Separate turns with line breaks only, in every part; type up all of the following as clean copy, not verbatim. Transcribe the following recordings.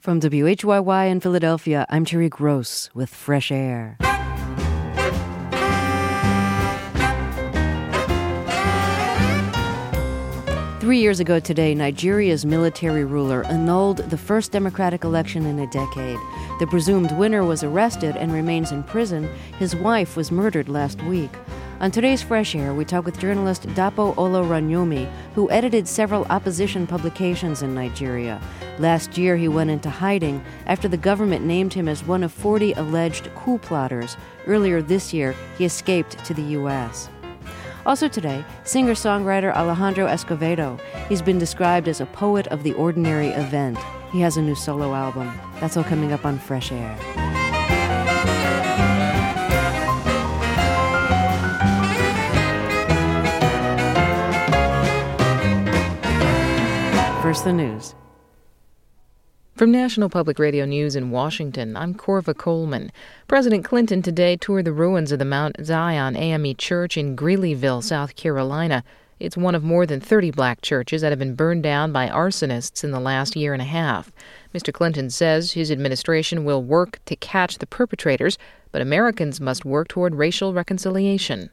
From WHYY in Philadelphia, I'm Terry Gross with Fresh Air. 3 years ago today, Nigeria's military ruler annulled the first democratic election in a decade. The presumed winner was arrested and remains in prison. His wife was murdered last week. On today's Fresh Air, we talk with journalist Dapo Oloranyomi, who edited several opposition publications in Nigeria. Last year, he went into hiding after the government named him as one of 40 alleged coup plotters. Earlier this year, he escaped to the U.S. Also today, singer-songwriter Alejandro Escovedo. He's been described as a poet of the ordinary event. He has a new solo album. That's all coming up on Fresh Air. First, the news.
From National Public Radio News in Washington, I'm Corva Coleman. President Clinton today toured the ruins of the Mount Zion AME Church in Greeleyville, South Carolina. It's one of more than 30 black churches that have been burned down by arsonists in the last year and a half. Mr. Clinton says his administration will work to catch the perpetrators, but Americans must work toward racial reconciliation.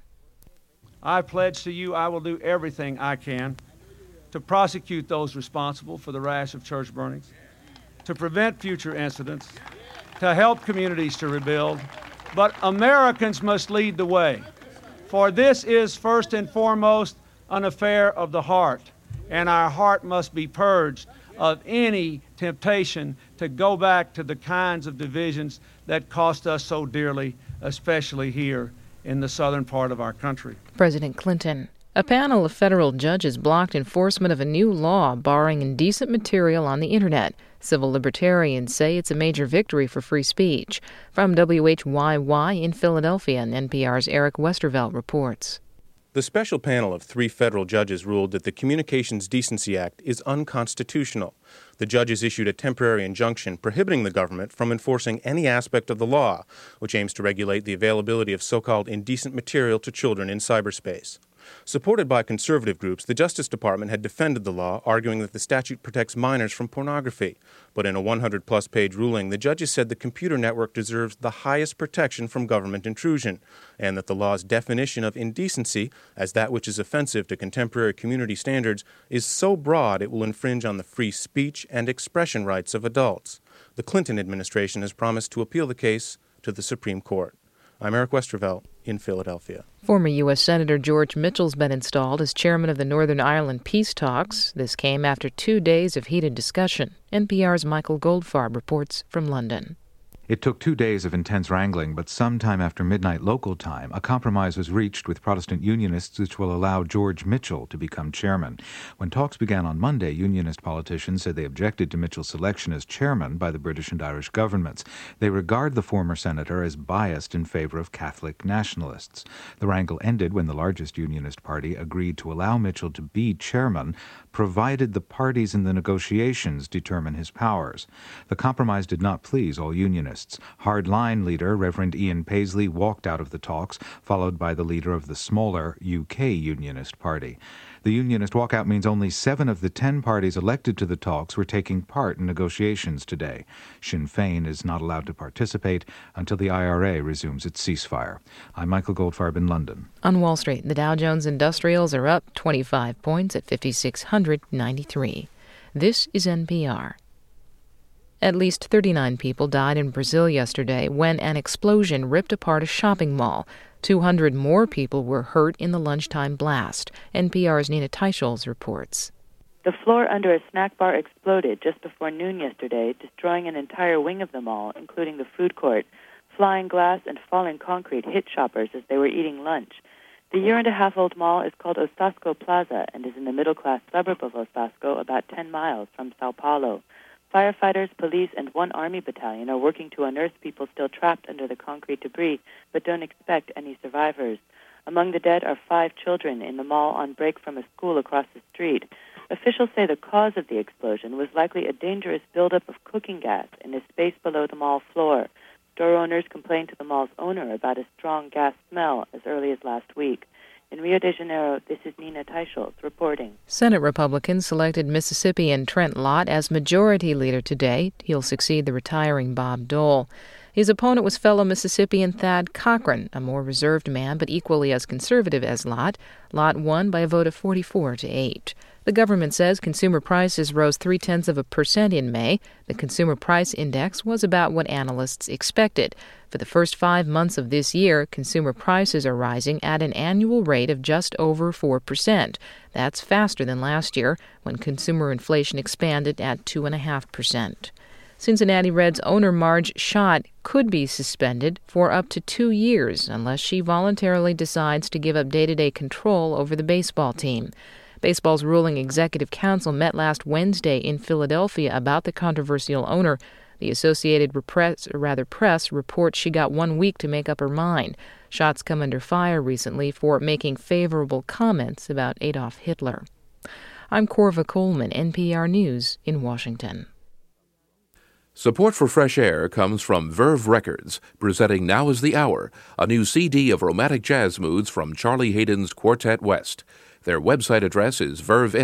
I pledge to you I will do everything I can to prosecute those responsible for the rash of church burnings, to prevent future incidents, to help communities to rebuild. But Americans must lead the way, for this is first and foremost an affair of the heart, and our heart must be purged of any temptation to go back to the kinds of divisions that cost us so dearly, especially here in the southern part of our country.
President Clinton. A panel of federal judges blocked enforcement of a new law barring indecent material on the Internet. Civil libertarians say it's a major victory for free speech. From WHYY in Philadelphia, NPR's Eric Westervelt reports.
The special panel of 3 federal judges ruled that the Communications Decency Act is unconstitutional. The judges issued a temporary injunction prohibiting the government from enforcing any aspect of the law, which aims to regulate the availability of so-called indecent material to children in cyberspace. Supported by conservative groups, the Justice Department had defended the law, arguing that the statute protects minors from pornography. But in a 100-plus page ruling, the judges said the computer network deserves the highest protection from government intrusion, and that the law's definition of indecency, as that which is offensive to contemporary community standards, is so broad it will infringe on the free speech and expression rights of adults. The Clinton administration has promised to appeal the case to the Supreme Court. I'm Eric Westervelt in Philadelphia.
Former U.S. Senator George Mitchell's been installed as chairman of the Northern Ireland peace talks. This came after 2 days of heated discussion. NPR's Michael Goldfarb reports from London.
It took 2 days of intense wrangling, but sometime after midnight local time, a compromise was reached with Protestant Unionists which will allow George Mitchell to become chairman. When talks began on Monday, Unionist politicians said they objected to Mitchell's selection as chairman by the British and Irish governments. They regard the former senator as biased in favor of Catholic nationalists. The wrangle ended when the largest Unionist party agreed to allow Mitchell to be chairman, provided the parties in the negotiations determine his powers. The compromise did not please all Unionists. Hardline leader Reverend Ian Paisley walked out of the talks, followed by the leader of the smaller UK Unionist Party. The Unionist walkout means only 7 of the 10 parties elected to the talks were taking part in negotiations today. Sinn Féin is not allowed to participate until the IRA resumes its ceasefire. I'm Michael Goldfarb in London.
On Wall Street, the Dow Jones Industrials are up 25 points at 5,693. This is NPR. At least 39 people died in Brazil yesterday when an explosion ripped apart a shopping mall. 200 more people were hurt in the lunchtime blast. NPR's Nina Teicholz reports.
The floor under a snack bar exploded just before noon yesterday, destroying an entire wing of the mall, including the food court. Flying glass and falling concrete hit shoppers as they were eating lunch. The year-and-a-half-old mall is called Osasco Plaza and is in the middle-class suburb of Osasco, about 10 miles from Sao Paulo. Firefighters, police, and 1 army battalion are working to unearth people still trapped under the concrete debris, but don't expect any survivors. Among the dead are 5 children in the mall on break from a school across the street. Officials say the cause of the explosion was likely a dangerous buildup of cooking gas in a space below the mall floor. Store owners complained to the mall's owner about a strong gas smell as early as last week. In Rio de Janeiro, this is Nina Teicholz reporting.
Senate Republicans selected Mississippian Trent Lott as majority leader today. He'll succeed the retiring Bob Dole. His opponent was fellow Mississippian Thad Cochran, a more reserved man but equally as conservative as Lott. Lott won by a vote of 44-8. The government says consumer prices rose 0.3% in May. The Consumer Price Index was about what analysts expected. For the first 5 months of this year, consumer prices are rising at an annual rate of just over 4%. That's faster than last year, when consumer inflation expanded at 2.5%. Cincinnati Reds owner Marge Schott could be suspended for up to 2 years unless she voluntarily decides to give up day-to-day control over the baseball team. Baseball's ruling executive council met last Wednesday in Philadelphia about the controversial owner. The Associated Press reports she got 1 week to make up her mind. Schott's come under fire recently for making favorable comments about Adolf Hitler. I'm Corva Coleman, NPR News in Washington.
Support for Fresh Air comes from Verve Records, presenting Now is the Hour, a new CD of romantic jazz moods from Charlie Hayden's Quartet West. Their website address is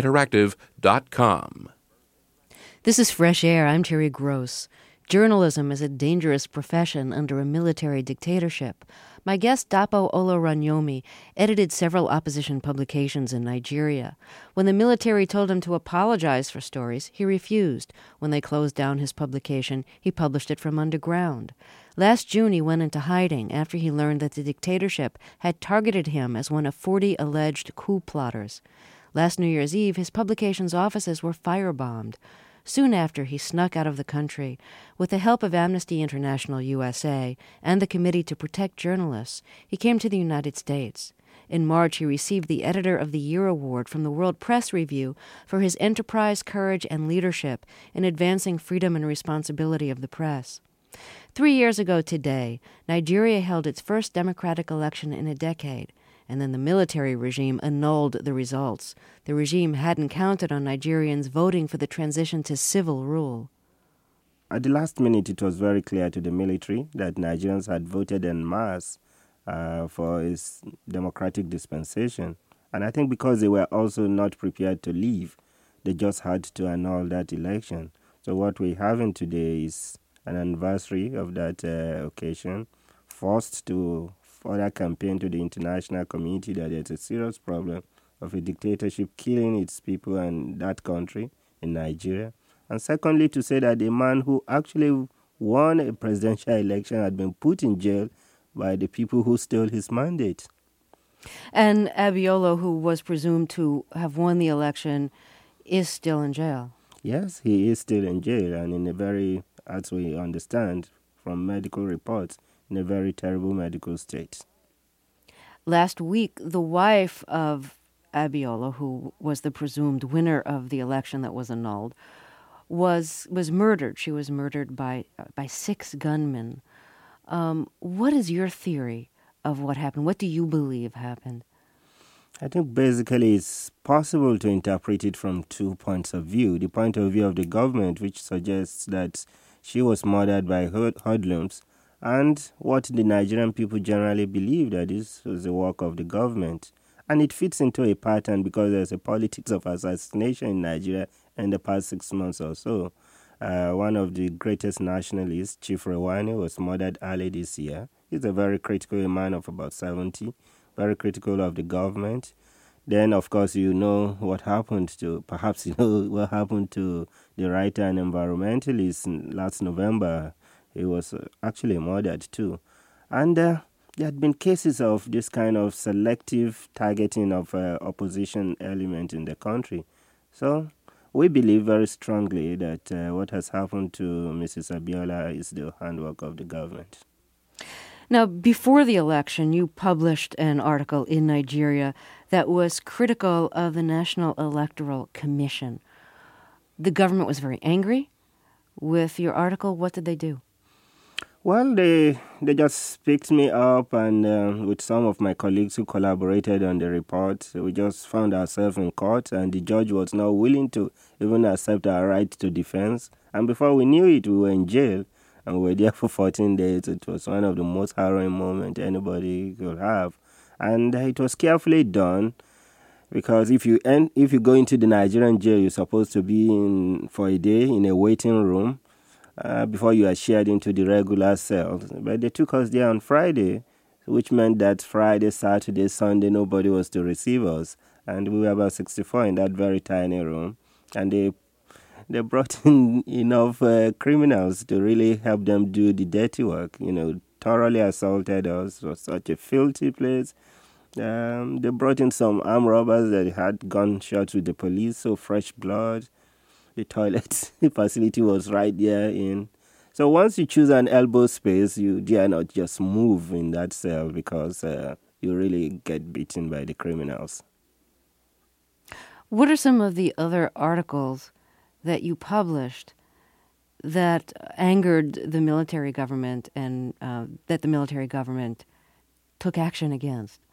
verveinteractive.com.
This is Fresh Air. I'm Terry Gross. Journalism is a dangerous profession under a military dictatorship. My guest, Dapo Oloranyomi, edited several opposition publications in Nigeria. When the military told him to apologize for stories, he refused. When they closed down his publication, he published it from underground. Last June, he went into hiding after he learned that the dictatorship had targeted him as one of 40 alleged coup plotters. Last New Year's Eve, his publication's offices were firebombed. Soon after, he snuck out of the country. With the help of Amnesty International USA and the Committee to Protect Journalists, he came to the United States. In March, he received the Editor of the Year Award from the World Press Review for his enterprise, courage, and leadership in advancing freedom and responsibility of the press. 3 years ago today, Nigeria held its first democratic election in a decade, and then the military regime annulled the results. The regime hadn't counted on Nigerians voting for the transition to civil rule.
At the last minute, it was very clear to the military that Nigerians had voted en masse for its democratic dispensation. And I think because they were also not prepared to leave, they just had to annul that election. So what we're having today is an anniversary of that occasion, forced to further campaign to the international community that there's a serious problem of a dictatorship killing its people and that country in Nigeria. And secondly, to say that a man who actually won a presidential election had been put in jail by the people who stole his mandate.
And Abiola, who was presumed to have won the election, is still in jail.
Yes, he is still in jail, and in a very, as we understand from medical reports, in a very terrible medical state.
Last week, the wife of Abiola, who was the presumed winner of the election that was annulled, was murdered. She was murdered by 6 gunmen. What is your theory of what happened? What do you believe happened?
I think basically it's possible to interpret it from 2 points of view. The point of view of the government, which suggests that she was murdered by hoodlums, and what the Nigerian people generally believe, that this was the work of the government. And it fits into a pattern because there's a politics of assassination in Nigeria in the past 6 months or so. One of the greatest nationalists, Chief Rewani, was murdered early this year. He's a very critical man of about 70, very critical of the government. Then, of course, you know what happened to the writer and environmentalist last November. He was actually murdered too. And there had been cases of this kind of selective targeting of opposition element in the country. So we believe very strongly that what has happened to Mrs. Abiola is the handwork of the government.
Now, before the election, you published an article in Nigeria that was critical of the National Electoral Commission. The government was very angry with your article. What did they do?
Well, they just picked me up, and with some of my colleagues who collaborated on the report, we just found ourselves in court, and the judge was not willing to even accept our right to defense. And before we knew it, we were in jail, and we were there for 14 days. It was one of the most harrowing moments anybody could have. And it was carefully done, because if you go into the Nigerian jail, you're supposed to be in for a day in a waiting room before you are shared into the regular cells. But they took us there on Friday, which meant that Friday, Saturday, Sunday, nobody was to receive us. And we were about 64 in that very tiny room. And they brought in enough criminals to really help them do the dirty work, thoroughly assaulted us. It was such a filthy place. They brought in some armed robbers that had gunshots with the police, so fresh blood. The toilet facility was right there in. So once you choose an elbow space, you dare not just move in that cell, because you really get beaten by the criminals.
What are some of the other articles that you published that angered the military government and that the military government took action against?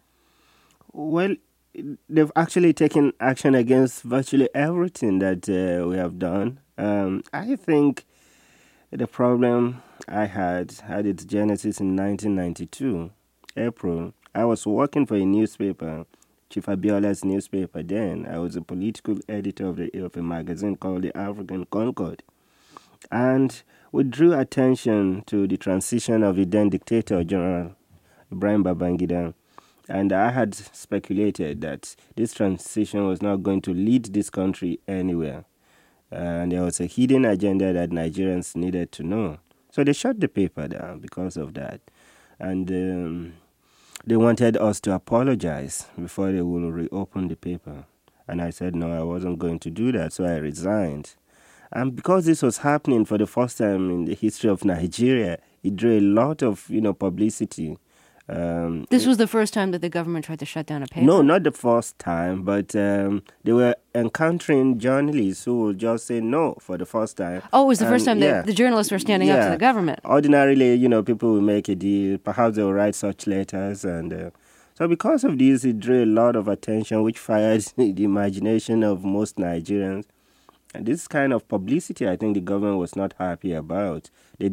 Well, they've actually taken action against virtually everything that we have done. I think the problem I had its genesis in 1992, April. I was working for a newspaper, Chief Abiola's newspaper then. I was a political editor of a magazine called the African Concord. And we drew attention to the transition of the then dictator, General Ibrahim Babangida. And I had speculated that this transition was not going to lead this country anywhere. And there was a hidden agenda that Nigerians needed to know. So they shut the paper down because of that. And they wanted us to apologize before they will reopen the paper. And I said, no, I wasn't going to do that, so I resigned. And because this was happening for the first time in the history of Nigeria, it drew a lot of, publicity.
This was the first time that the government tried to shut down a paper?
No, not the first time, but they were encountering journalists who would just say no for the first time.
Oh, it was the first time that the journalists were standing up to the government?
Ordinarily, people will make a deal. Perhaps they will write such letters. And so because of this, it drew a lot of attention, which fired the imagination of most Nigerians. And this kind of publicity, I think the government was not happy about.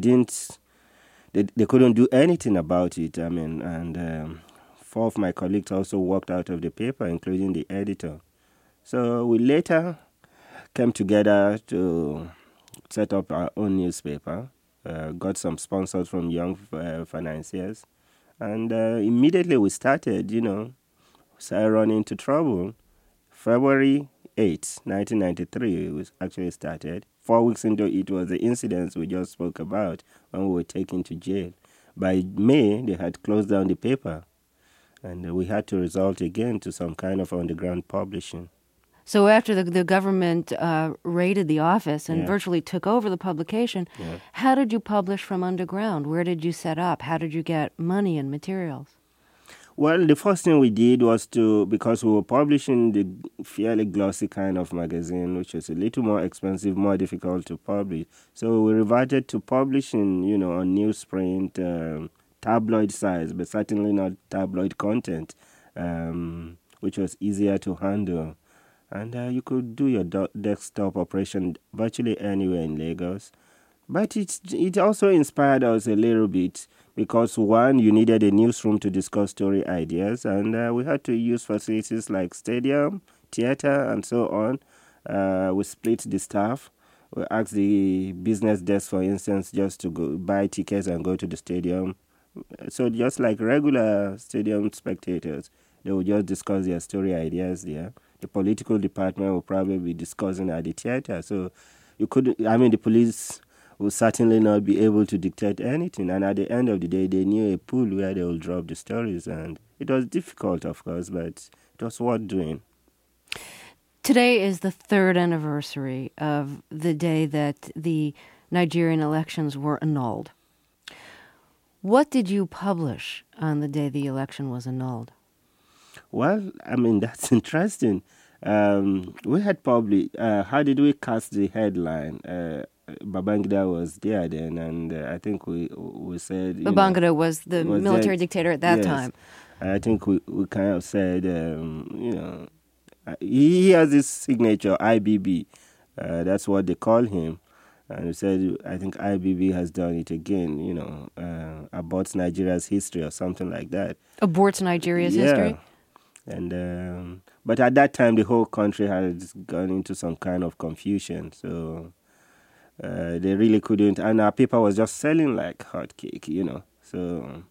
They couldn't do anything about it. And 4 of my colleagues also walked out of the paper, including the editor. So we later came together to set up our own newspaper, got some sponsors from young financiers, and immediately we started, running into trouble. February 8, 1993, we actually started. 4 weeks into it was the incidents we just spoke about when we were taken to jail. By May, they had closed down the paper, and we had to resort again to some kind of underground publishing.
So after the government raided the office and virtually took over the publication, how did you publish from underground? Where did you set up? How did you get money and materials?
Well, the first thing we did was because we were publishing the fairly glossy kind of magazine, which is a little more expensive, more difficult to publish. So we reverted to publishing, on newsprint, tabloid size, but certainly not tabloid content, which was easier to handle. And you could do your desktop operation virtually anywhere in Lagos. But it also inspired us a little bit because, one, you needed a newsroom to discuss story ideas, and we had to use facilities like stadium, theater, and so on. We split the staff. We asked the business desk, for instance, just to go buy tickets and go to the stadium. So just like regular stadium spectators, they would just discuss their story ideas there. The political department would probably be discussing at the theater. So the police will certainly not be able to dictate anything. And at the end of the day, they knew a pool where they will drop the stories. And it was difficult, of course, but it was worth doing.
Today is the 3rd anniversary of the day that the Nigerian elections were annulled. What did you publish on the day the election was annulled?
Well, that's interesting. We had probably, how did we cast the headline? Babangida was there then, and I think we said...
Babangida was the military dictator at that time.
I think we kind of said, he has his signature, IBB. That's what they call him. And he said, I think IBB has done it again, aborts Nigeria's history or something like that.
Aborts Nigeria's history?
And but at that time, the whole country had gone into some kind of confusion. So they really couldn't. And our paper was just selling like hotcake, So,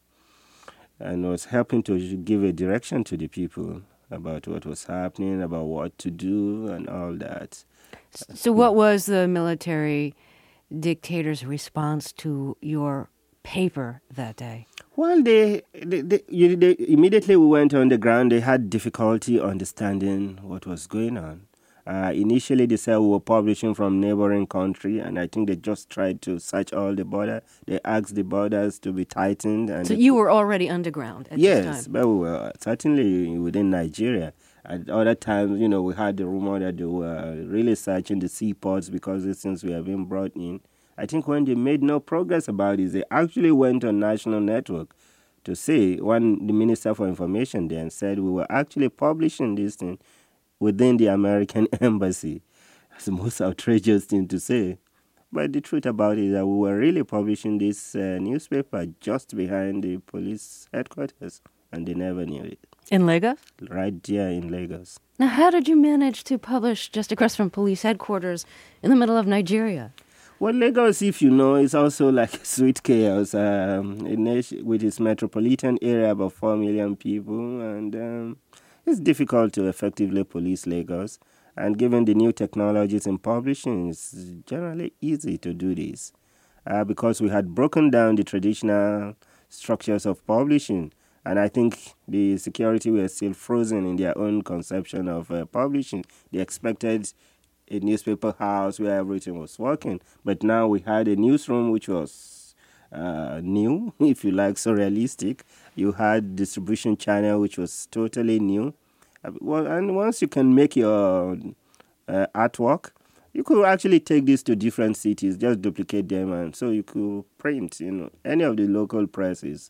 and was helping to give a direction to the people about what was happening, about what to do, and all that.
So what was the military dictator's response to your paper that day?
Well, they immediately we went on the ground. They had difficulty understanding what was going on. Initially, they said we were publishing from neighboring country, and I think they just tried to search all the border. They asked the borders to be tightened. And
so you were already underground at this time?
Yes, but we were certainly within Nigeria. At other times, we had the rumor that they were really searching the seaports because these things were being brought in. I think when they made no progress about it, they actually went on national network to say, the Minister for Information then said we were actually publishing this thing within the American embassy. That's the most outrageous thing to say. But the truth about it is that we were really publishing this newspaper just behind the police headquarters, and they never knew it.
In Lagos?
Right there in Lagos.
Now, how did you manage to publish just across from police headquarters in the middle of Nigeria?
Well, Lagos, if you know, is also like sweet chaos, with its metropolitan area, about 4 million people, and it's difficult to effectively police Lagos. And given the new technologies in publishing, it's generally easy to do this because we had broken down the traditional structures of publishing. And I think the security were still frozen in their own conception of publishing. They expected a newspaper house where everything was working. But now we had a newsroom which was new, if you like, surrealistic. You had distribution channel which was totally new. Well, and once you can make your artwork, you could actually take this to different cities, just duplicate them, and so you could print, any of the local presses.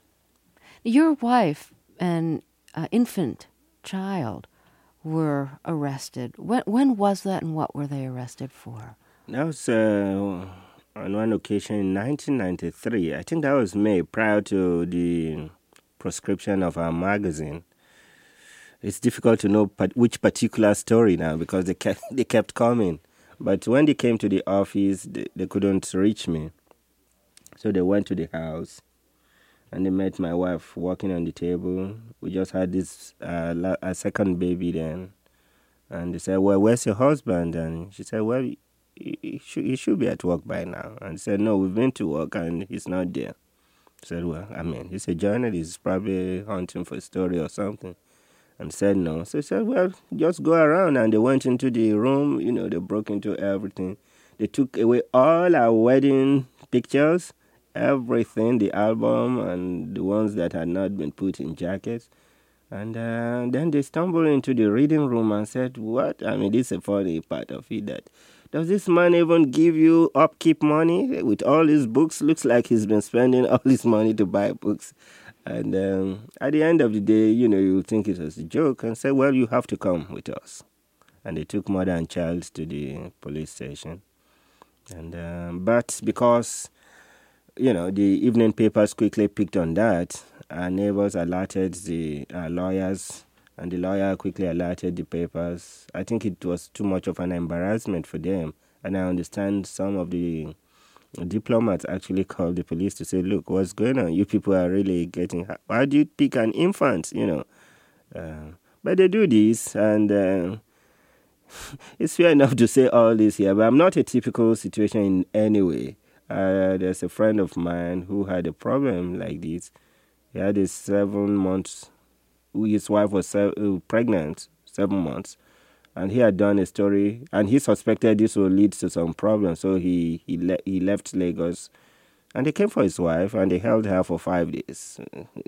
Your wife and infant child were arrested. When was that, and what were they arrested for?
That was on one occasion in 1993. I think that was May, prior to the proscription of our magazine. It's difficult to know which particular story now because they kept coming. But when they came to the office, they couldn't reach me. So they went to the house. And they met my wife walking on the table. We just had this a second baby then. And they said, well, where's your husband? And she said, well, he should be at work by now. And he said, no, we've been to work and he's not there. I said, well, he's a journalist. He's probably hunting for a story or something. And said no. So he said, well, just go around. And they went into the room. They broke into everything. They took away all our wedding pictures. Everything, the album and the ones that had not been put in jackets. And then they stumbled into the reading room and said, what? This is a funny part of it. That does this man even give you upkeep money with all his books? Looks like he's been spending all his money to buy books. And at the end of the day, you think it was a joke and say, well, you have to come with us. And they took mother and child to the police station. And but because the evening papers quickly picked on that. Our neighbors alerted the lawyers, and the lawyer quickly alerted the papers. I think it was too much of an embarrassment for them. And I understand some of the diplomats actually called the police to say, look, what's going on? You people are really getting... Why do you pick an infant, But they do this, and it's fair enough to say all this here, but I'm not a typical situation in any way. There's a friend of mine who had a problem like this. He had a 7 months, his wife was pregnant, 7 months, and he had done a story, and he suspected this would lead to some problems, so he left Lagos, and they came for his wife, and they held her for 5 days,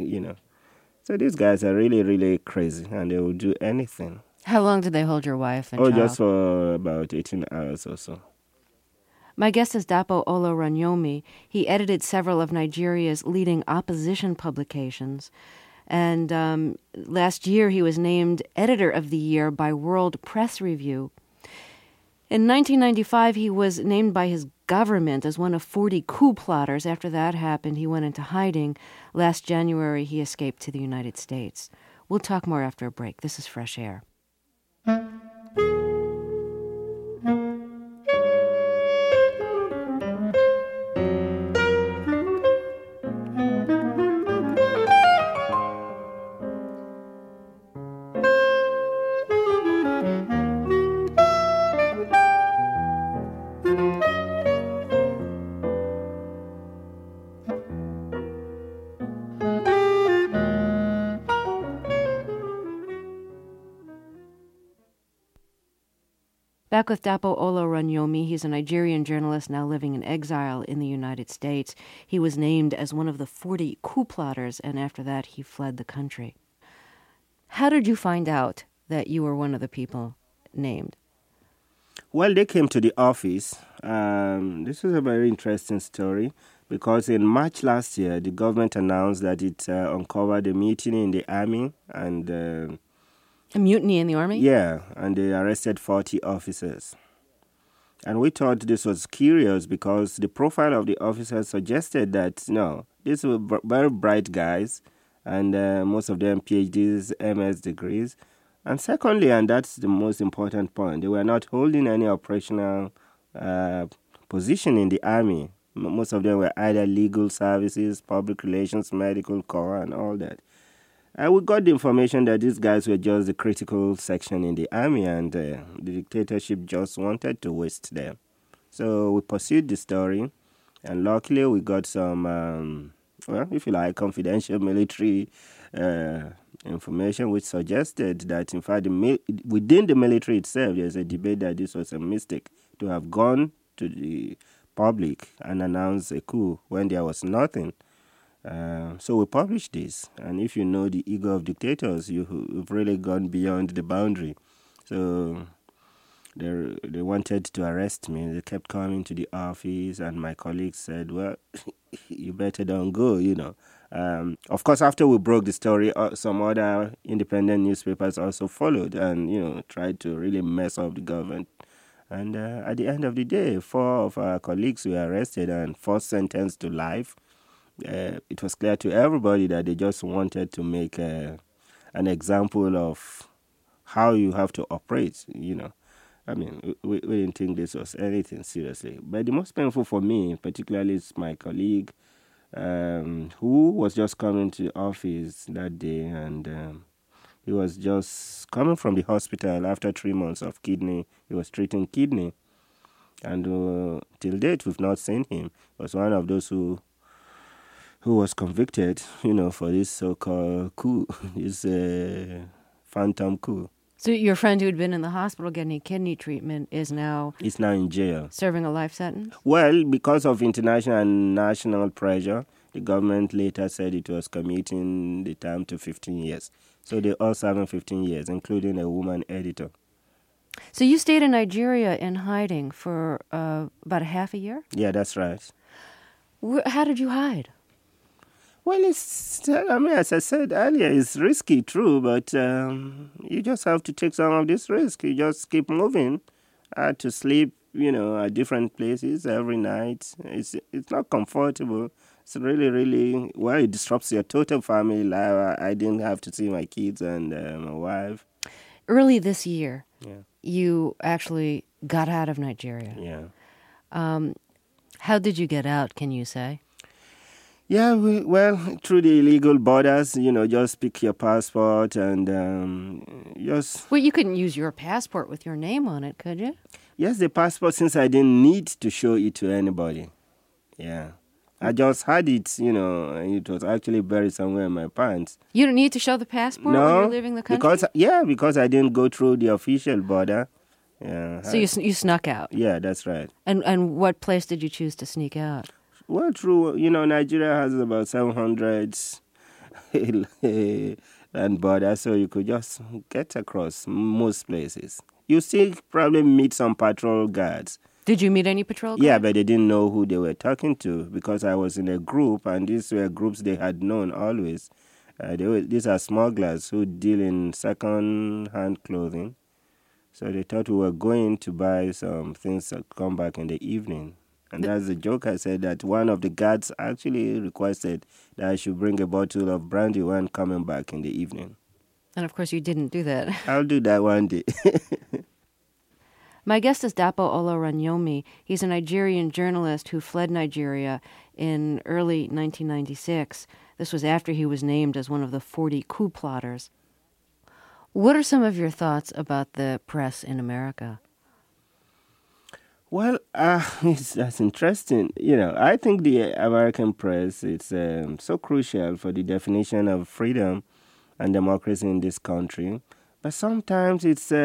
So these guys are really, really crazy, and they will do anything.
How long did they hold your wife and child?
Just for about 18 hours or so.
My guest is Dapo Oluranyomi. He edited several of Nigeria's leading opposition publications. And last year he was named Editor of the Year by World Press Review. In 1995, he was named by his government as one of 40 coup plotters. After that happened, he went into hiding. Last January, he escaped to the United States. We'll talk more after a break. This is Fresh Air. Back with Dapo Oloranyomi. He's a Nigerian journalist now living in exile in the United States. He was named as one of the 40 coup plotters, and after that he fled the country. How did you find out that you were one of the people named?
Well, they came to the office. This is a very interesting story because in March last year, the government announced that it uncovered a mutiny in the army and...
A mutiny in the army?
Yeah, and they arrested 40 officers. And we thought this was curious because the profile of the officers suggested that, no, these were very bright guys, and most of them PhDs, MS degrees. And secondly, and that's the most important point, they were not holding any operational position in the army. Most of them were either legal services, public relations, medical corps, and all that. And we got the information that these guys were just the critical section in the army, and the dictatorship just wanted to waste them. So we pursued the story, and luckily we got some, if you like, confidential military information, which suggested that, in fact, within the military itself, there's a debate that this was a mistake to have gone to the public and announced a coup when there was nothing. So we published this, and if you know the ego of dictators, you've really gone beyond the boundary. So they wanted to arrest me. They kept coming to the office, and my colleagues said, well, you better don't go, you know. Of course, after we broke the story, some other independent newspapers also followed and, you know, tried to really mess up the government. And at the end of the day, 4 of our colleagues were arrested and 4 sentenced to life. It was clear to everybody that they just wanted to make an example of how you have to operate, you know. I mean, we didn't think this was anything seriously. But the most painful for me, particularly, is my colleague who was just coming to the office that day, and he was just coming from the hospital after 3 months of kidney. He was treating kidney. And till date, we've not seen him. He was one of those who was convicted, you know, for this so-called coup, this phantom coup.
So your friend who had been in the hospital getting kidney treatment is now...
He's now in jail.
Serving a life sentence?
Well, because of international and national pressure, the government later said it was commuting the term to 15 years. So they're all serving 15 years, including a woman editor.
So you stayed in Nigeria in hiding for about a half a year?
Yeah, that's right.
How did you hide?
Well, as I said earlier, it's risky, true, but you just have to take some of this risk. You just keep moving. I had to sleep, you know, at different places every night. It's not comfortable. It's really, really, well, it disrupts your total family life. I didn't have to see my kids and my wife.
Early this year, you actually got out of Nigeria.
Yeah.
How did you get out, can you say?
Yeah, well, through the illegal borders, you know, just pick your passport and just...
Well, you couldn't use your passport with your name on it, could you?
Yes, the passport, since I didn't need to show it to anybody. Yeah. I just had it, you know, and it was actually buried somewhere in my pants.
You don't need to show the passport when you're leaving the country?
Because I didn't go through the official border. Yeah.
So you snuck out?
Yeah, that's right.
And what place did you choose to sneak out?
Well, true. You know, Nigeria has about 700 land borders, so you could just get across most places. You still probably meet some patrol guards.
Did you meet any patrol guards?
Yeah, but they didn't know who they were talking to because I was in a group, and these were groups they had known always. These are smugglers who deal in second-hand clothing. So they thought we were going to buy some things that come back in the evening. And that's the joke I said, that one of the guards actually requested that I should bring a bottle of brandy when coming back in the evening.
And of course you didn't do that.
I'll do that one day.
My guest is Dapo Oloranyomi. He's a Nigerian journalist who fled Nigeria in early 1996. This was after he was named as one of the 40 coup plotters. What are some of your thoughts about the press in America?
Well, that's interesting. I think the American press is so crucial for the definition of freedom and democracy in this country. But sometimes it's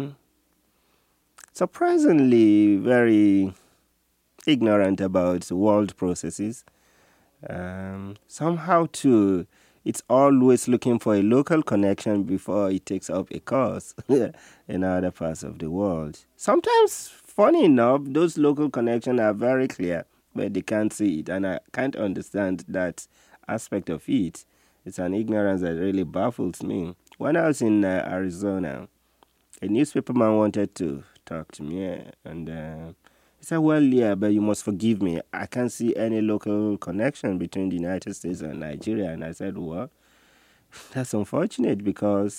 surprisingly very ignorant about world processes. Somehow, too, it's always looking for a local connection before it takes up a course in other parts of the world. Sometimes, funny enough, those local connections are very clear, but they can't see it, and I can't understand that aspect of it. It's an ignorance that really baffles me. When I was in Arizona, a newspaperman wanted to talk to me, and he said, well, yeah, but you must forgive me. I can't see any local connection between the United States and Nigeria. And I said, well, that's unfortunate because,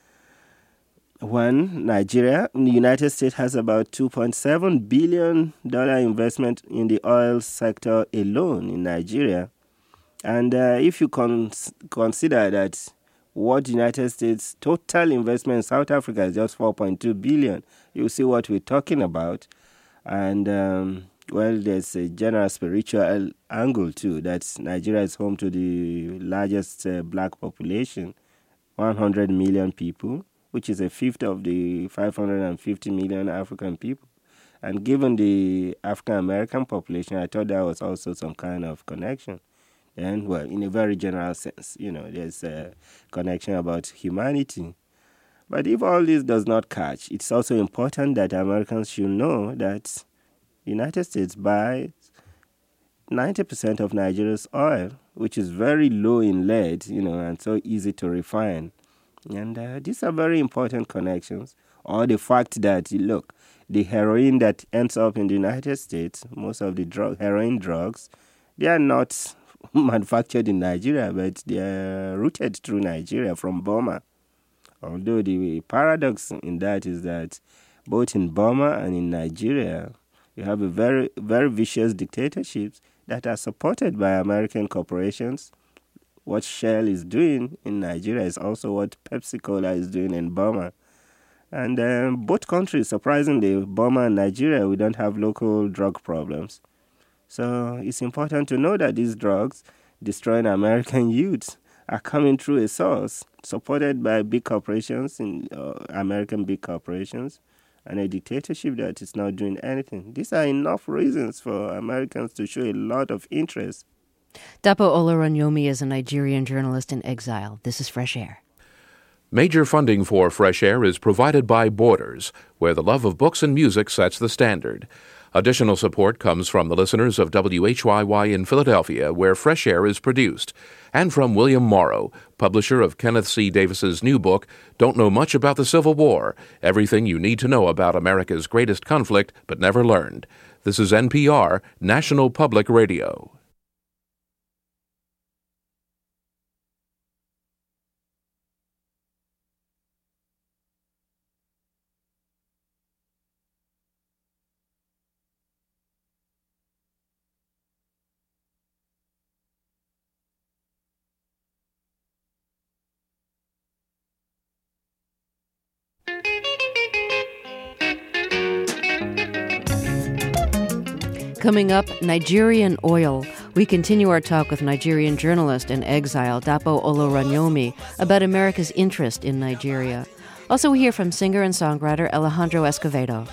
one, the United States has about $2.7 billion investment in the oil sector alone in Nigeria. And if you consider that what the United States' total investment in South Africa is just $4.2 billion, you see what we're talking about. And, there's a general spiritual angle, too, that Nigeria is home to the largest black population, 100 million people, which is a fifth of the 550 million African people. And given the African-American population, I thought that was also some kind of connection. And, in a very general sense, there's a connection about humanity. But if all this does not catch, it's also important that Americans should know that the United States buys 90% of Nigeria's oil, which is very low in lead, and so easy to refine. And these are very important connections. Or the fact that, look, the heroin that ends up in the United States, most of the heroin drugs, they are not manufactured in Nigeria, but they are routed through Nigeria from Burma. Although the paradox in that is that both in Burma and in Nigeria, you have a very, very vicious dictatorships that are supported by American corporations. What Shell is doing in Nigeria is also what Pepsi Cola is doing in Burma. And both countries, surprisingly, Burma and Nigeria, we don't have local drug problems. So it's important to know that these drugs destroying American youths are coming through a source supported by big corporations, American big corporations, and a dictatorship that is not doing anything. These are enough reasons for Americans to show a lot of interest.
Dapo Oloranyomi is a Nigerian journalist in exile. This is Fresh Air.
Major funding for Fresh Air is provided by Borders, where the love of books and music sets the standard. Additional support comes from the listeners of WHYY in Philadelphia, where Fresh Air is produced, and from William Morrow, publisher of Kenneth C. Davis's new book, Don't Know Much About the Civil War, Everything You Need to Know About America's Greatest Conflict But Never Learned. This is NPR, National Public Radio.
Coming up, Nigerian oil. We continue our talk with Nigerian journalist in exile, Dapo Oloranyomi, about America's interest in Nigeria. Also, we hear from singer and songwriter Alejandro Escovedo.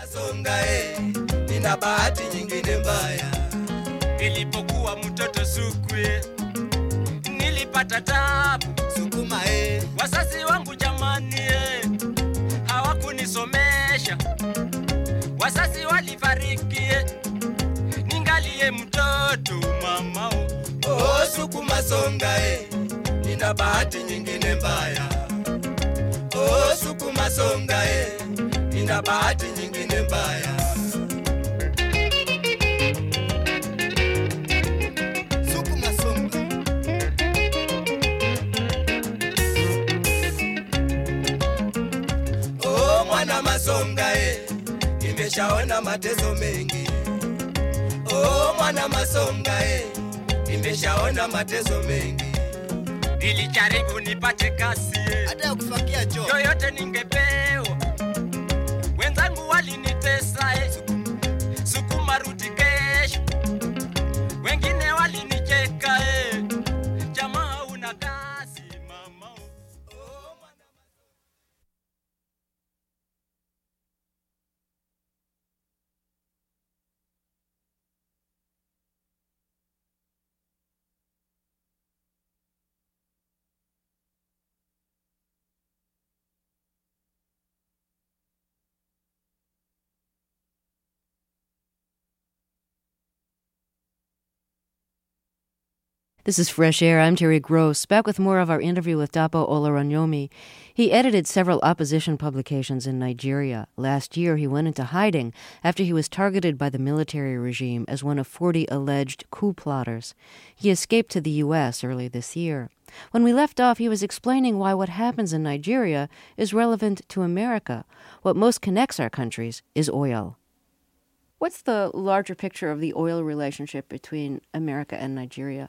Wasasi walifariki ningalie mtoto mama oh sukuma songa nina bahati nyingine mbaya oh sukuma songa nina bahati nyingine mbaya mwana Masonga nimeshaona mateso mengi. Oh mwana Masonga nimeshaona mateso mengi. Nilijaribu nipate kasi hata ya kufakia choo yoyote ningepewa. Wenzangu walinitesa sukuma rudi kesho. Wengine walinicheka jamaa una kasi mama. Oh mwana
This is Fresh Air. I'm Terry Gross, back with more of our interview with Dapo Oluranyomi. He edited several opposition publications in Nigeria. Last year, he went into hiding after he was targeted by the military regime as one of 40 alleged coup plotters. He escaped to the U.S. early this year. When we left off, he was explaining why what happens in Nigeria is relevant to America. What most connects our countries is oil. What's the larger picture of the oil relationship between America and Nigeria?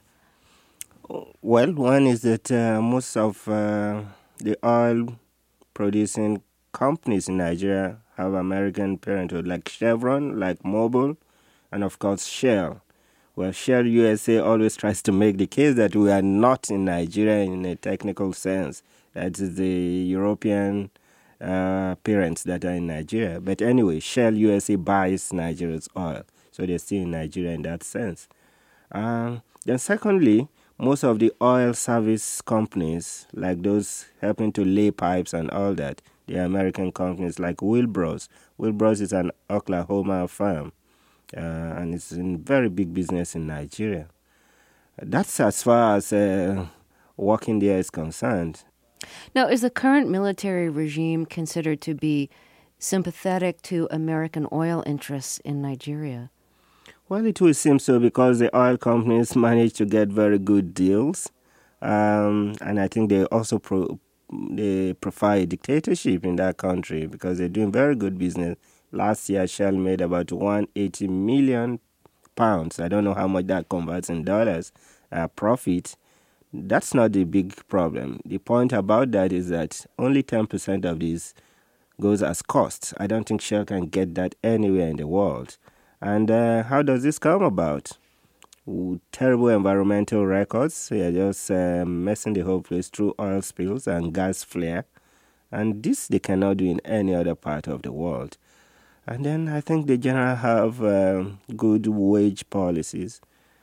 Well, one is that most of the oil-producing companies in Nigeria have American parenthood, like Chevron, like Mobil, and of course Shell. Well, Shell USA always tries to make the case that we are not in Nigeria in a technical sense. That is the European parents that are in Nigeria. But anyway, Shell USA buys Nigeria's oil, so they're still in Nigeria in that sense. Then secondly, most of the oil service companies, like those helping to lay pipes and all that, the American companies like Wilbros. Wilbros is an Oklahoma firm, and it's in very big business in Nigeria. That's as far as working there is concerned.
Now, is the current military regime considered to be sympathetic to American oil interests in Nigeria?
Well, it will seem so because the oil companies manage to get very good deals. And I think they also they prefer a dictatorship in that country because they're doing very good business. Last year, Shell made about £180 million. I don't know how much that converts in dollars, profit. That's not the big problem. The point about that is that only 10% of this goes as costs. I don't think Shell can get that anywhere in the world. And how does this come about? Terrible environmental records. They are just messing the whole place through oil spills and gas flare. And this they cannot do in any other part of the world. And then I think they generally have good wage policies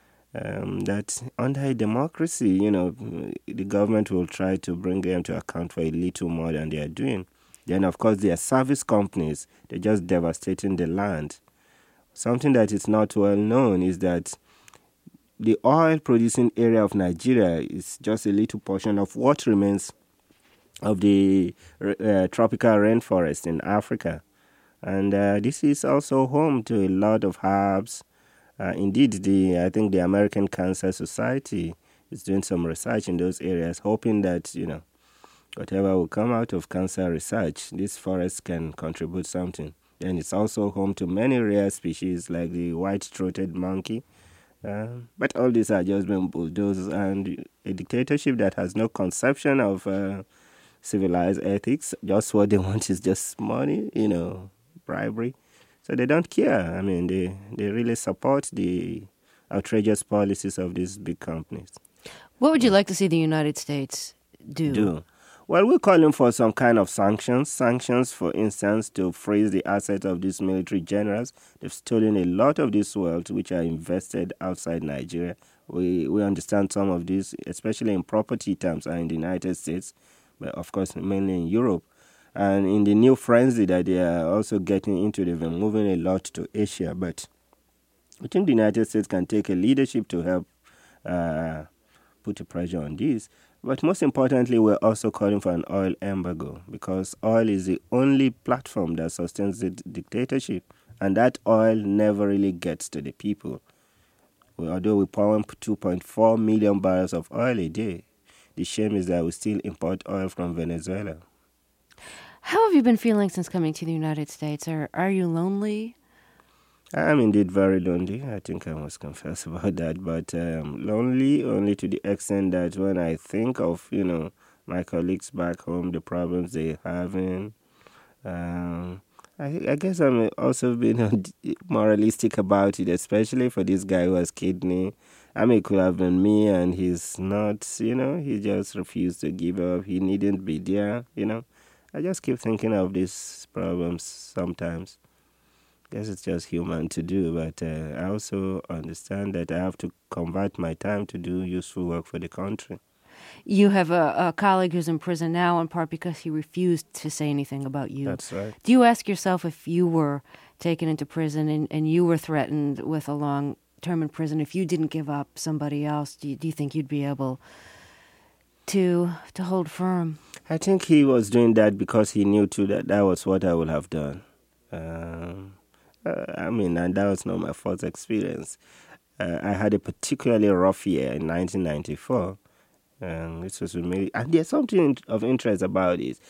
that under a democracy, the government will try to bring them to account for a little more than they are doing. Then, of course, their service companies, they're just devastating the land. Something that is not well known is that the oil-producing area of Nigeria is just a little portion of what remains of the tropical rainforest in Africa. And this is also home to a lot of herbs. Indeed, I think the American Cancer Society is doing some research in those areas, hoping that, whatever will come out of cancer research, this forest can contribute something. And it's also home to many rare species like the white-throated monkey. But all these are just being bulldozed, and a dictatorship that has no conception of civilized ethics. Just what they want is just money, bribery. So they don't care. I mean, they really support the outrageous policies of these big companies.
What would you like to see the United States do?
Well, we're calling for some kind of sanctions. Sanctions, for instance, to freeze the assets of these military generals. They've stolen a lot of this wealth, which are invested outside Nigeria. We understand some of these, especially in property terms, are in the United States, but of course, mainly in Europe. And in the new frenzy that they are also getting into, they've been moving a lot to Asia. But I think the United States can take a leadership to help put a pressure on this. But most importantly, we're also calling for an oil embargo because oil is the only platform that sustains the dictatorship, and that oil never really gets to the people. Although we pump 2.4 million barrels of oil a day, the shame is that we still import oil from Venezuela.
How have you been feeling since coming to the United States? Are you lonely?
I'm indeed very lonely. I think I must confess about that. But lonely only to the extent that when I think of, my colleagues back home, the problems they're having, I guess I'm also being moralistic about it, especially for this guy who has kidney. I mean, it could have been me, and he's not, he just refused to give up. He needn't be there, I just keep thinking of these problems sometimes. I guess it's just human to do, but I also understand that I have to convert my time to do useful work for the country.
You have a colleague who's in prison now, in part because he refused to say anything about you.
That's right.
Do you ask yourself, if you were taken into prison and you were threatened with a long term in prison, if you didn't give up somebody else, do you think you'd be able to hold firm?
I think he was doing that because he knew too that was what I would have done. And that was not my first experience. I had a particularly rough year in 1994. This was with me. And there's something of interest about it.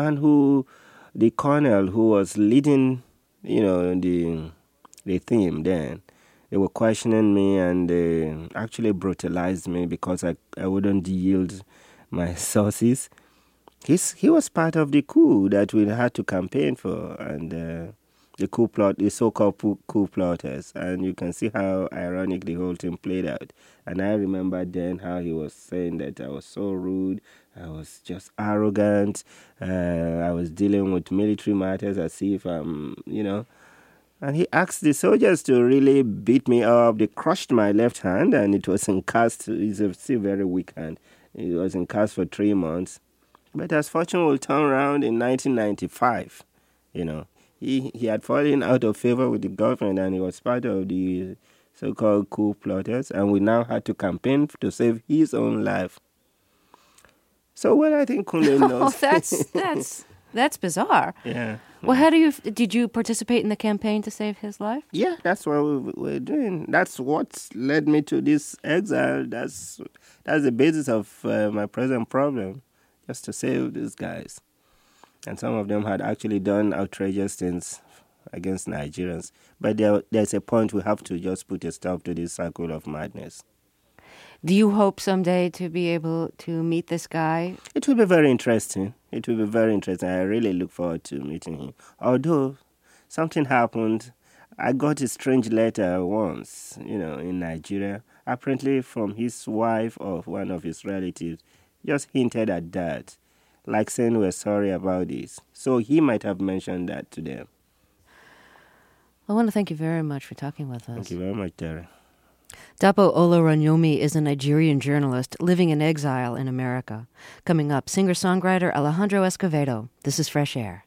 The colonel who was leading, the theme then, they were questioning me, and they actually brutalized me because I wouldn't yield my sources. He was part of the coup that we had to campaign for, and the so-called coup plotters, and you can see how ironic the whole thing played out. And I remember then how he was saying that I was so rude, I was just arrogant, I was dealing with military matters as if I'm, And he asked the soldiers to really beat me up. They crushed my left hand, and it was in cast. It's a still very weak hand. It was in cast for 3 months. But as fortune will turn around in 1995, he had fallen out of favor with the government, and he was part of the so-called coup plotters, and we now had to campaign to save his own life. So, I think Kunle knows.
Oh, that's bizarre.
Yeah.
Well, did you participate in the campaign to save his life?
Yeah, that's what we're doing. That's what led me to this exile. That's the basis of my present problem, just to save these guys. And some of them had actually done outrageous things against Nigerians. But there's a point we have to just put a stop to this cycle of madness.
Do you hope someday to be able to meet this guy?
It will be very interesting. I really look forward to meeting him. Although something happened. I got a strange letter once, in Nigeria, apparently from his wife or one of his relatives, just hinted at that, like saying we're sorry about this. So he might have mentioned that to them.
I want to thank you very much for talking with us.
Thank you very much, Terry.
Dapo Oloranyomi is a Nigerian journalist living in exile in America. Coming up, singer-songwriter Alejandro Escovedo. This is Fresh Air.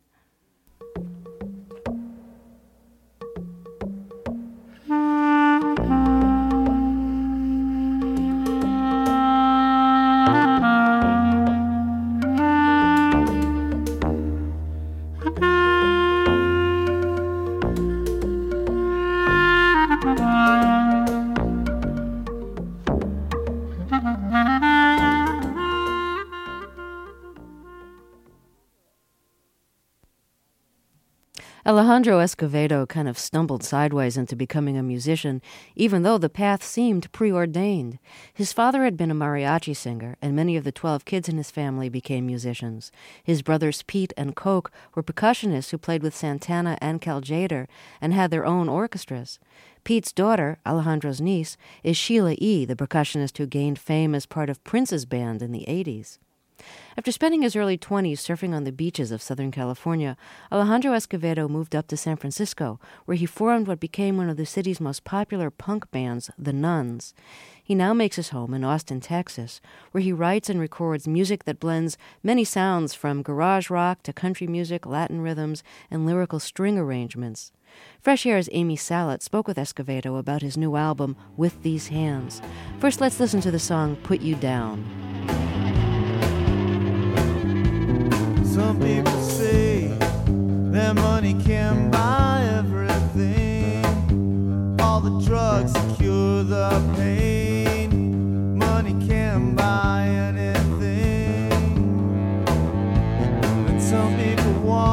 Alejandro Escovedo kind of stumbled sideways into becoming a musician, even though the path seemed preordained. His father had been a mariachi singer, and many of the 12 kids in his family became musicians. His brothers Pete and Coke were percussionists who played with Santana and Cal Tjader and had their own orchestras. Pete's daughter, Alejandro's niece, is Sheila E., the percussionist who gained fame as part of Prince's band in the 80s. After spending his early 20s surfing on the beaches of Southern California, Alejandro Escovedo moved up to San Francisco, where he formed what became one of the city's most popular punk bands, the Nuns. He now makes his home in Austin, Texas, where he writes and records music that blends many sounds from garage rock to country music, Latin rhythms, and lyrical string arrangements. Fresh Air's Amy Salet spoke with Escovedo about his new album, With These Hands. First, let's listen to the song Put You Down.
Some people say that money can buy everything. All the drugs cure the pain. Money can buy anything. And some people want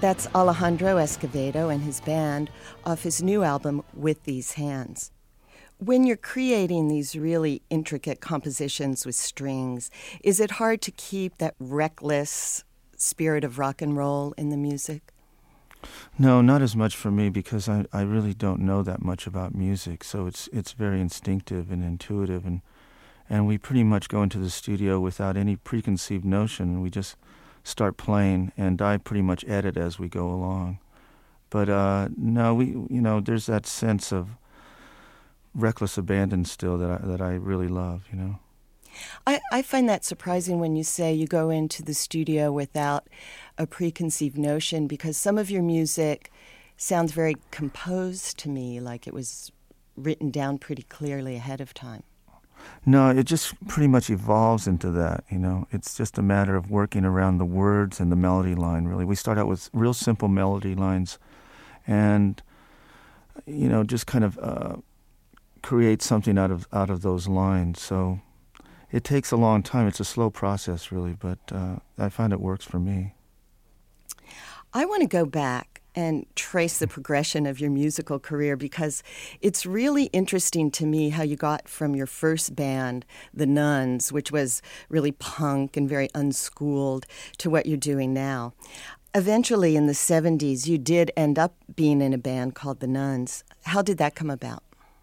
That's Alejandro Escovedo and his band off his new album, With These Hands. When you're creating these really intricate compositions with strings, is it hard to keep that reckless spirit of rock and roll in the music?
No, not as much for me, because I really don't know that much about music, so it's very instinctive and intuitive, and we pretty much go into the studio without any preconceived notion. We just start playing, and I pretty much edit as we go along. But no, there's that sense of reckless abandon still that I really love,
I find that surprising when you say you go into the studio without a preconceived notion, because some of your music sounds very composed to me, like it was written down pretty clearly ahead of time.
No, it just pretty much evolves into that, It's just a matter of working around the words and the melody line, really. We start out with real simple melody lines and, just kind of create something out of those lines. So it takes a long time. It's a slow process, really, but I find it works for me.
I want to go back and trace the progression of your musical career, because it's really interesting to me how you got from your first band, The Nuns, which was really punk and very unschooled, to what you're doing now. Eventually, in the 70s, you did end up being in a band called The Nuns. How did that come about?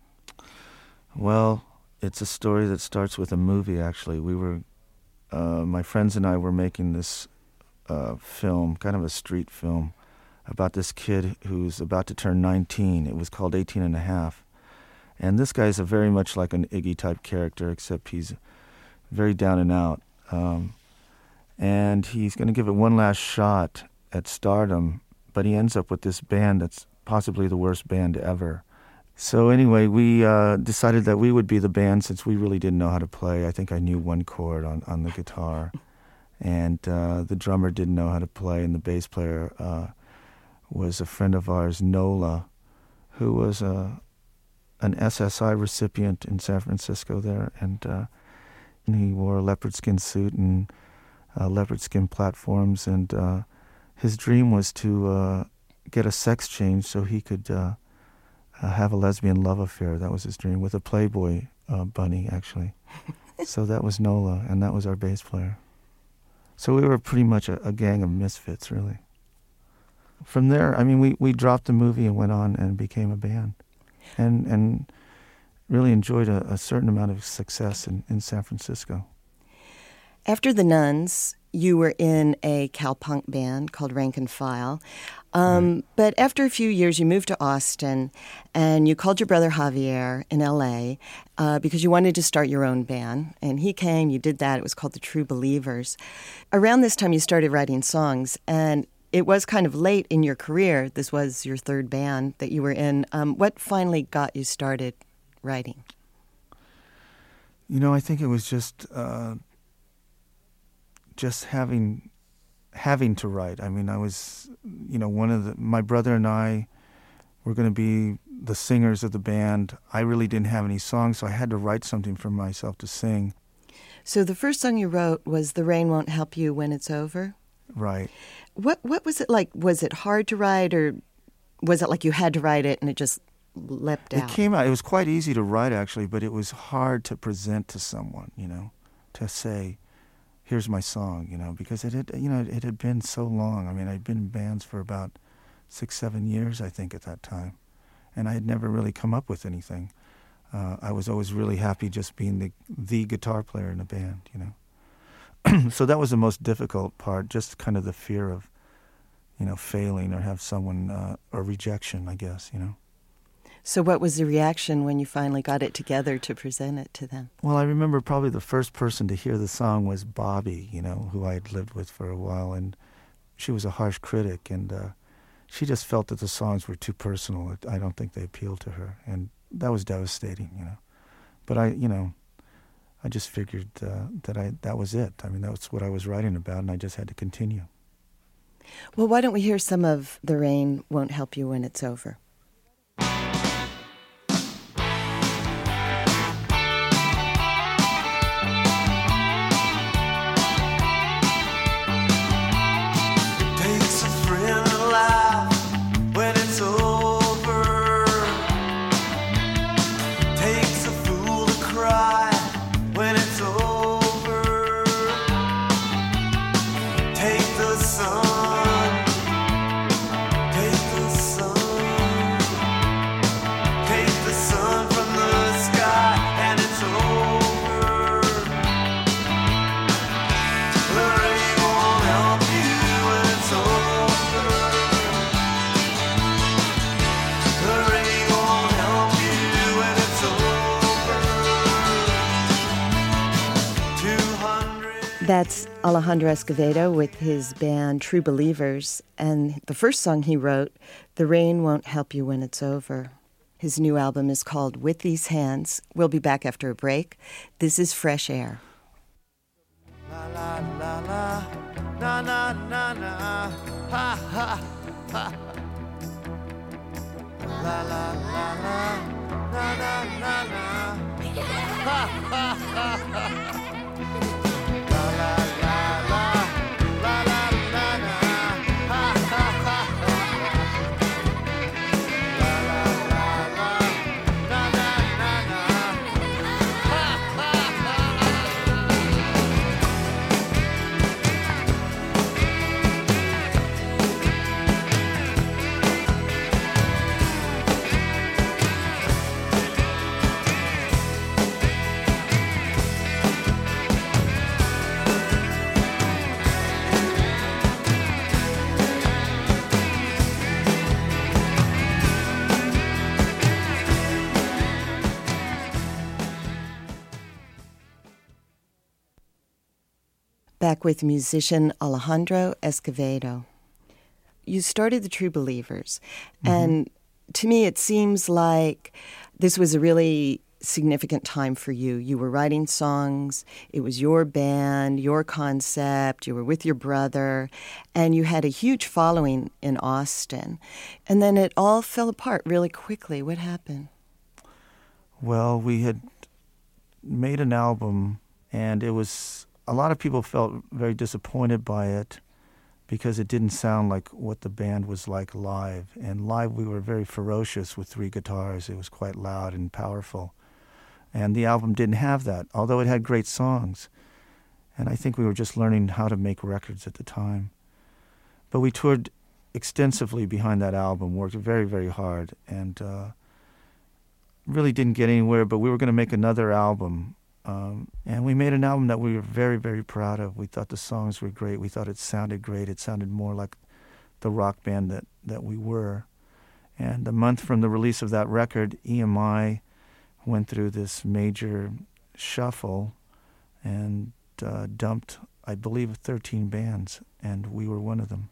Well, it's a story that starts with a movie, actually. We were, my friends and I were making this film, kind of a street film, about this kid who's about to turn 19. It was called 18 and a Half. And this guy's very much like an Iggy-type character, except he's very down and out. And he's going to give it one last shot at stardom, but he ends up with this band that's possibly the worst band ever. So anyway, we decided that we would be the band, since we really didn't know how to play. I think I knew one chord on the guitar. And the drummer didn't know how to play, and the bass player was a friend of ours, Nola, who was an SSI recipient in San Francisco there, and he wore a leopard skin suit and leopard skin platforms, and his dream was to get a sex change so he could have a lesbian love affair. That was his dream, with a Playboy bunny, actually. So that was Nola, and that was our bass player. So we were pretty much a gang of misfits, really. From there, we dropped the movie and went on and became a band, and really enjoyed a certain amount of success in San Francisco.
After The Nuns, you were in a cowpunk band called Rank and File. But after a few years, you moved to Austin, and you called your brother Javier in L.A. Because you wanted to start your own band. And he came, you did that. It was called The True Believers. Around this time, you started writing songs, and it was kind of late in your career. This was your third band that you were in. What finally got you started writing?
I think it was just having to write. I was, my brother and I were going to be the singers of the band. I really didn't have any songs, so I had to write something for myself to sing.
So the first song you wrote was The Rain Won't Help You When It's Over?
Right.
What was it like? Was it hard to write, or was it like you had to write it and it just leapt out?
It came out. It was quite easy to write, actually, but it was hard to present to someone, to say, here's my song, because it had been so long. I'd been in bands for about 6-7 years, I think, at that time, and I had never really come up with anything. I was always really happy just being the guitar player in a band, So that was the most difficult part, just kind of the fear of, failing or have someone, or rejection, I guess,
So what was the reaction when you finally got it together to present it to them?
Well, I remember probably the first person to hear the song was Bobby, who I had lived with for a while, and she was a harsh critic, and she just felt that the songs were too personal. I don't think they appealed to her, and that was devastating, But I just figured that was it. That's what I was writing about, and I just had to continue.
Well, why don't we hear some of The Rain Won't Help You When It's Over?
Takes a friend
That's Alejandro Escovedo with his band True Believers, and the first song he wrote, The Rain Won't Help You When It's Over. His new album is called With These Hands. We'll be back after a break. This is Fresh Air.
La la la la, na na na na, ha ha ha. La la la la, na na na na, ha ha ha ha. La la la la, la la la la, ha ha ha ha. La la la la, na na na na, ha ha ha.
Back with musician Alejandro Escovedo. You started the True Believers, and to me it seems like this was a really significant time for you. You were writing songs, it was your band, your concept, you were with your brother, and you had a huge following in Austin. And then it all fell apart really quickly. What happened?
Well, we had made an album, and it was... A lot of people felt very disappointed by it because it didn't sound like what the band was like live. And live we were very ferocious with 3 guitars. It was quite loud and powerful. And the album didn't have that, although it had great songs. And I think we were just learning how to make records at the time. But we toured extensively behind that album, worked very, very hard, and really didn't get anywhere, but we were going to make another album. And we made an album that we were very, very proud of. We thought the songs were great. We thought it sounded great. It sounded more like the rock band that we were. And a month from the release of that record, EMI went through this major shuffle and dumped, I believe, 13 bands, and we were one of them.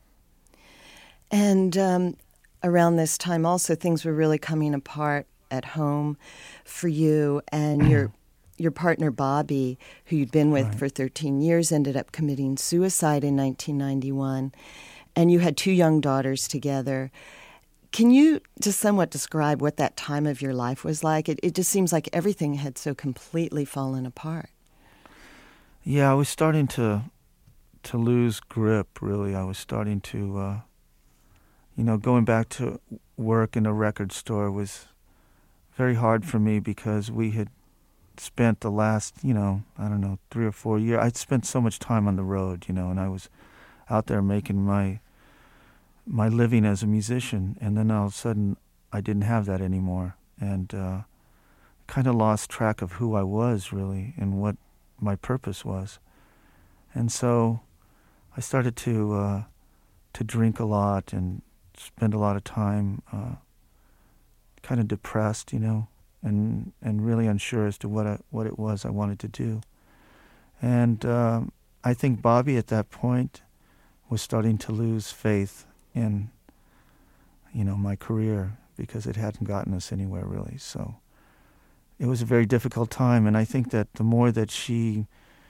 And around this time also, things were really coming apart at home for you, and your partner Bobby, who you'd been with for 13 years, ended up committing suicide in 1991, and you had 2 young daughters together. Can you just somewhat describe what that time of your life was like? It just seems like everything had so completely fallen apart.
Yeah, I was starting to lose grip, really. I was starting to, going back to work in a record store was very hard for me because we had spent the last, 3 or 4 years. I'd spent so much time on the road, and I was out there making my living as a musician, and then all of a sudden I didn't have that anymore, and kind of lost track of who I was really and what my purpose was. And so I started to drink a lot and spend a lot of time kind of depressed, and really unsure as to what it was I wanted to do. And I think Bobby at that point was starting to lose faith in, my career because it hadn't gotten us anywhere really. So it was a very difficult time, and I think that the more that she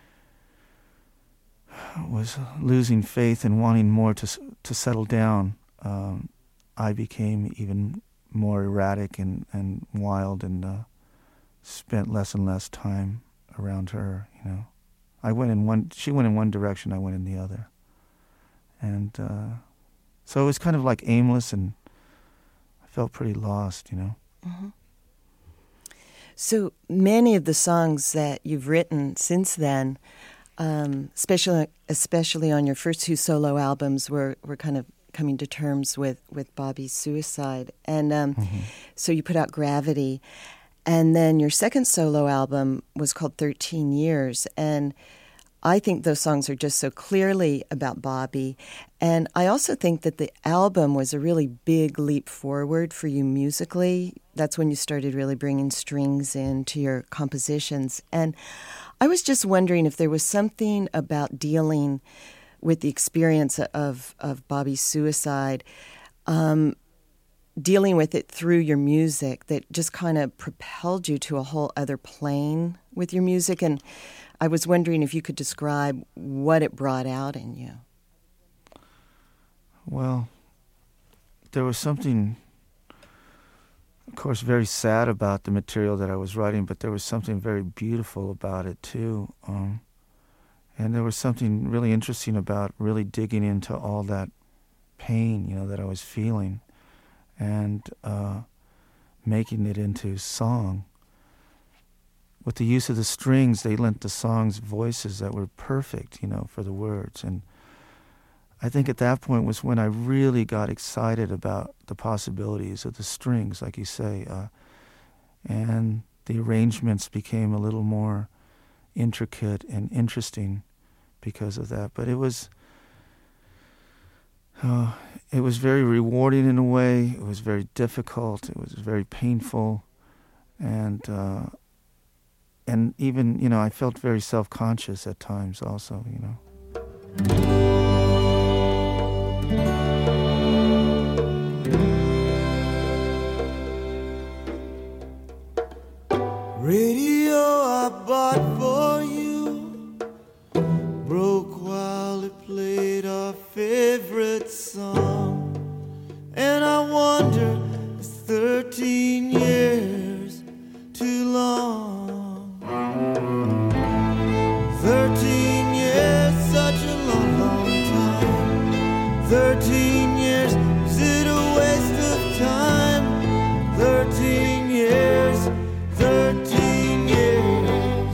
was losing faith and wanting more to settle down, I became even more erratic and wild, and spent less and less time around her. She went in one direction, I went in the other, and so it was kind of like aimless, and I felt pretty lost.
Mm-hmm. So many of the songs that you've written since then, especially on your first 2 solo albums, were kind of coming to terms with Bobby's suicide. And so you put out Gravity. And then your second solo album was called 13 Years. And I think those songs are just so clearly about Bobby. And I also think that the album was a really big leap forward for you musically. That's when you started really bringing strings into your compositions. And I was just wondering if there was something about dealing with the experience of Bobby's suicide, dealing with it through your music that just kind of propelled you to a whole other plane with your music. And I was wondering if you could describe what it brought out in you.
Well, there was something, of course, very sad about the material that I was writing, but there was something very beautiful about it, too. And there was something really interesting about really digging into all that pain, that I was feeling, and making it into song. With the use of the strings, they lent the songs voices that were perfect, for the words. And I think at that point was when I really got excited about the possibilities of the strings, like you say. And the arrangements became a little more intricate and interesting because of that. But it was very rewarding in a way. It was very difficult. It was very painful. And even, I felt very self-conscious at times also,
Radio I bought for you broke while it played our favorite song, and I wonder, is 13 years too long? 13 years, such a long, long time. 13 years, is it a waste of time? 13 years, 13 years.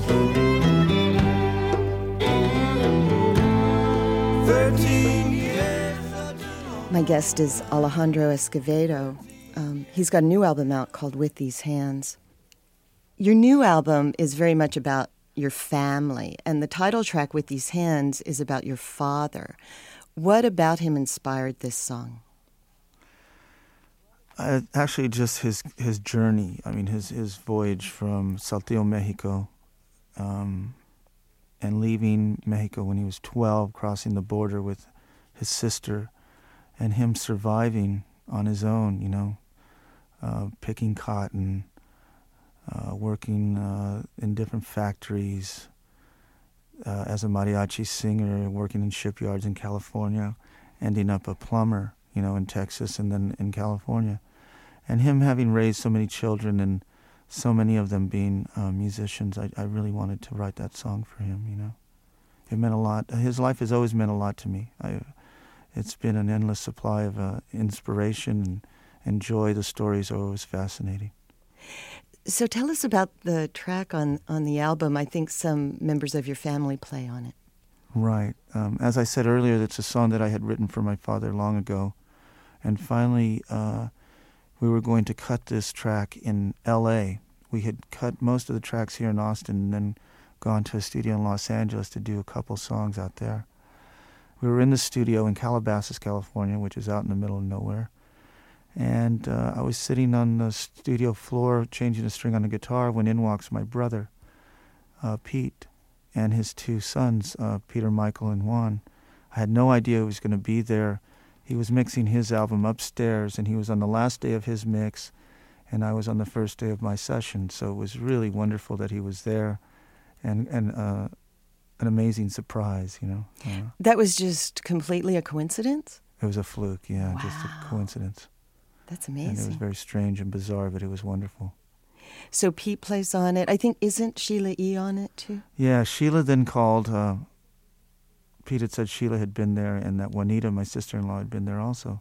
13 years, such a long.
My guest is Alejandro Escovedo. He's got a new album out called With These Hands. Your new album is very much about your family, and the title track, With These Hands, is about your father. What about him inspired this song?
Actually, just his journey. I mean, his voyage from Saltillo, Mexico, and leaving Mexico when he was 12, crossing the border with his sister, and him surviving on his own, picking cotton, working in different factories as a mariachi singer, working in shipyards in California, ending up a plumber, in Texas and then in California. And him having raised so many children and so many of them being musicians, I really wanted to write that song for him, It meant a lot. His life has always meant a lot to me. It's been an endless supply of inspiration and joy. The stories are always fascinating.
So tell us about the track on the album. I think some members of your family play on it.
Right. As I said earlier, it's a song that I had written for my father long ago. And finally, we were going to cut this track in L.A. We had cut most of the tracks here in Austin and then gone to a studio in Los Angeles to do a couple songs out there. We were in the studio in Calabasas, California, which is out in the middle of nowhere. And I was sitting on the studio floor changing a string on the guitar when in walks my brother, Pete, and his two sons, Peter, Michael, and Juan. I had no idea he was going to be there. He was mixing his album upstairs, and he was on the last day of his mix, and I was on the first day of my session. So it was really wonderful that he was there, and an amazing surprise,
That was just completely a coincidence?
It was a fluke, yeah,
Wow.
just a coincidence.
That's
And it
amazing.
was very strange and bizarre, but it was wonderful.
So Pete plays on it. I think, isn't Sheila E. on it too?
Yeah, Sheila then called. Pete had said Sheila had been there and that Juanita, my sister-in-law, had been there also.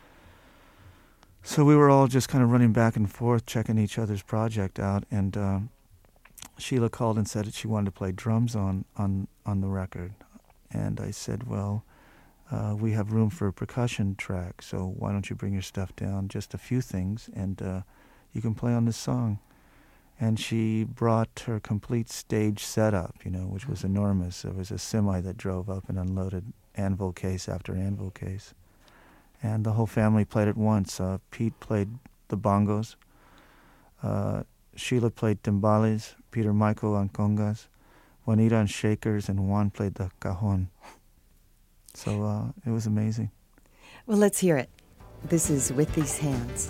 So we were all just kind of running back and forth, checking each other's project out, and Sheila called and said that she wanted to play drums on the record. And I said, well, we have room for a percussion track, so why don't you bring your stuff down, just a few things, and you can play on this song. And she brought her complete stage setup, which was enormous. There was a semi that drove up and unloaded anvil case after anvil case. And the whole family played at once. Pete played the bongos. Sheila played timbales. Peter Michael on congas. Juanita on shakers. And Juan played the cajon. So it was amazing.
Well, let's hear it. This is With These Hands.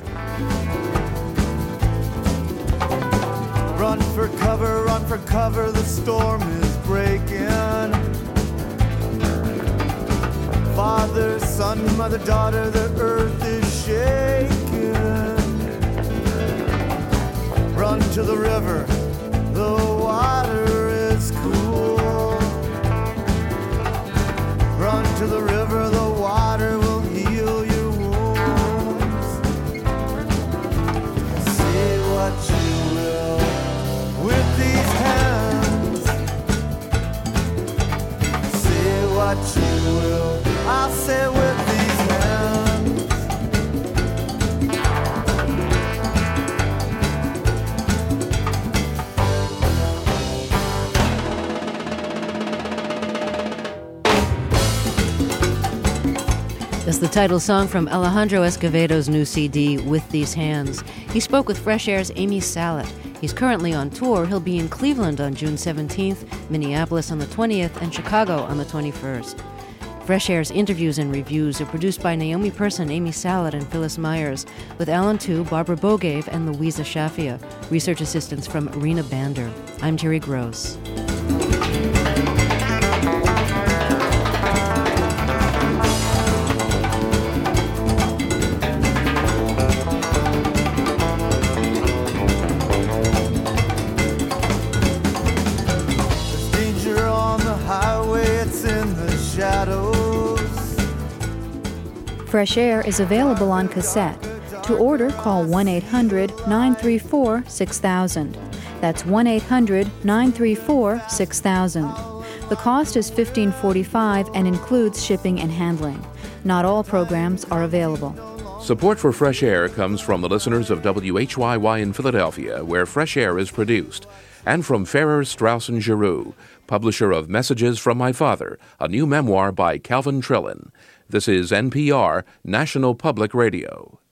Run for cover, the storm is breaking. Father, son, mother, daughter, the earth is shaking. Run to the river, the water is cool. Run to the river, the water will heal your wounds. Say what you will with these hands. Say what you will, I'll say with these hands.
That's the title song from Alejandro Escovedo's new CD, With These Hands. He spoke with Fresh Air's Amy Salit. He's currently on tour. He'll be in Cleveland on June 17th, Minneapolis on the 20th, and Chicago on the 21st. Fresh Air's interviews and reviews are produced by Naomi Person, Amy Salit, and Phyllis Myers, with Alan Tu, Barbara Bogave, and Louisa Shafia. Research assistance from Rena Bander. I'm Terry Gross.
Fresh Air is available on cassette. To order, call 1-800-934-6000. That's 1-800-934-6000. The cost is $15.45 and includes shipping and handling. Not all programs are available.
Support for Fresh Air comes from the listeners of WHYY in Philadelphia, where Fresh Air is produced, and from Ferrer, Strauss & Giroux, publisher of Messages from My Father, a new memoir by Calvin Trillin. This is NPR, National Public Radio.